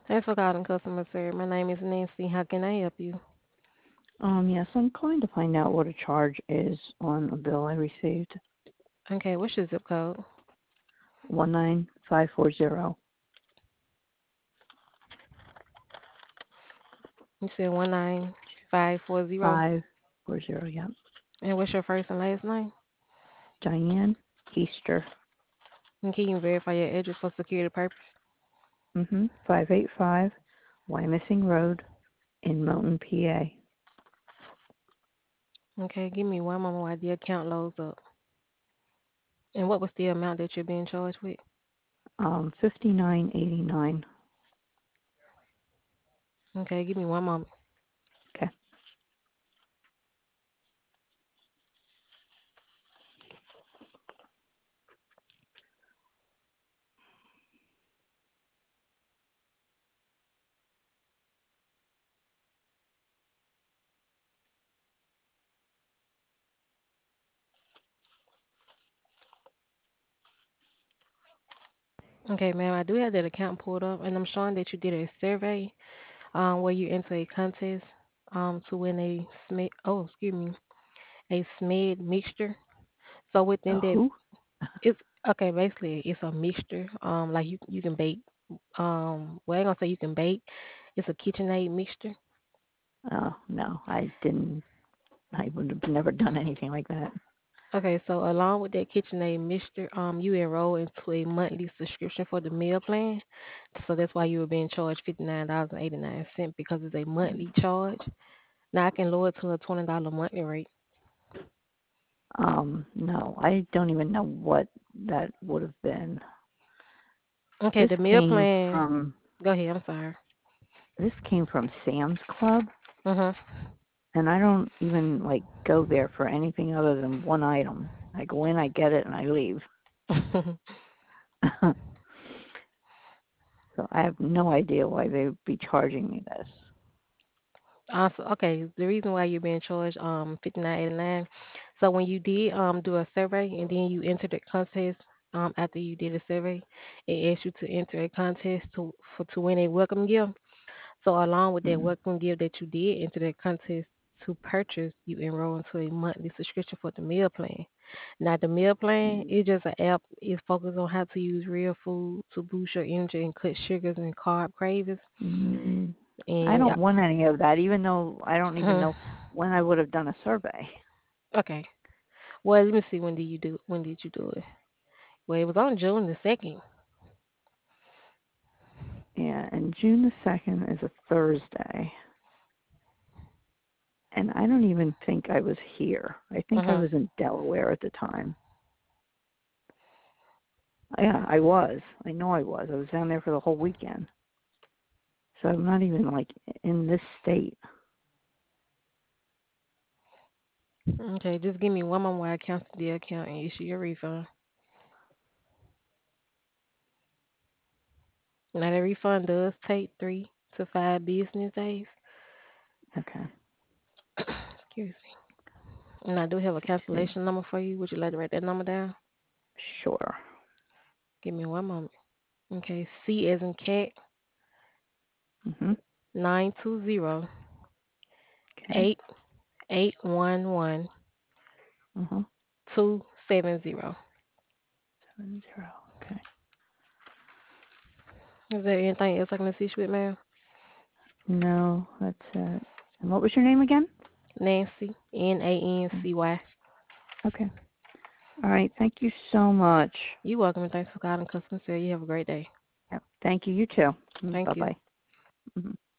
Thanks for calling customer service. My name is Nancy. How can I help you? Yes, I'm calling to find out what a charge is on a bill I received. Okay, what's your zip code? 19540. You said 19540. 540, yeah. And what's your first and last name? Diane Easter. And can you verify your address for security purpose? 585 Wyomissing Road in Mountain, PA. Okay, give me one moment while the account loads up. And what was the amount that you're being charged with? 5989. Okay, give me one moment. Okay. Okay, ma'am, I do have that account pulled up, and I'm showing that you did a survey where you enter a contest to win a SMED mixture. So within that, Who? it's okay. Basically, it's a mixture. Like you can bake. Well, I ain't gonna say you can bake. It's a KitchenAid mixture. Oh, no, I didn't. I would have never done anything like that. Okay, so along with that KitchenAid mixture, you enroll into a monthly subscription for the meal plan. So that's why you were being charged $59.89 because it's a monthly charge. Now I can lower it to a $20 monthly rate. No, I don't even know what that would have been. Okay, This the meal came plan. from Go ahead. I'm sorry. this came from Sam's Club. Mhm. And I don't even like go there for anything other than one item. I go in, I get it, and I leave. So I have no idea why they would be charging me this. Also, okay, the reason why you're being charged $59.89. So when you did do a survey and then you entered a contest after you did a survey, it asked you to enter a contest to win a welcome gift. So along with that Mm. welcome gift that you did enter that contest to purchase, you enroll into a monthly subscription for the meal plan. Now the meal plan is just an app. It's focused on how to use real food to boost your energy and cut sugars and carb cravings. Mm. I And don't want any of that, even though I don't even know when I would have done a survey. okay. Well, let me see. When did you do it? Well, it was on June the 2nd. Yeah, and June the 2nd is a Thursday. And I don't even think I was here. I think I Mhm. was in Delaware at the time. Yeah, I was. I know I was. I was down there for the whole weekend. So I'm not even like in this state. Okay, just give me one more while I cancel the account and issue your refund. Now the refund does take 3 to 5 business days. Okay. Excuse me. And I do have a 60. cancellation number for you. Would you like to write that number down? Sure. Give me one moment. Okay, C as in cat Mhm. 920 Okay. 8811 Mhm. 270. 70. Okay. Is there anything else I can assist you with, ma'am? No, that's it. And what was your name again? Nancy, Nancy. Okay. All right. Thank you so much. You're welcome and thanks for calling customer service. You have a great day. Yep. Thank you. You too. Thank Bye you. bye. Mhm.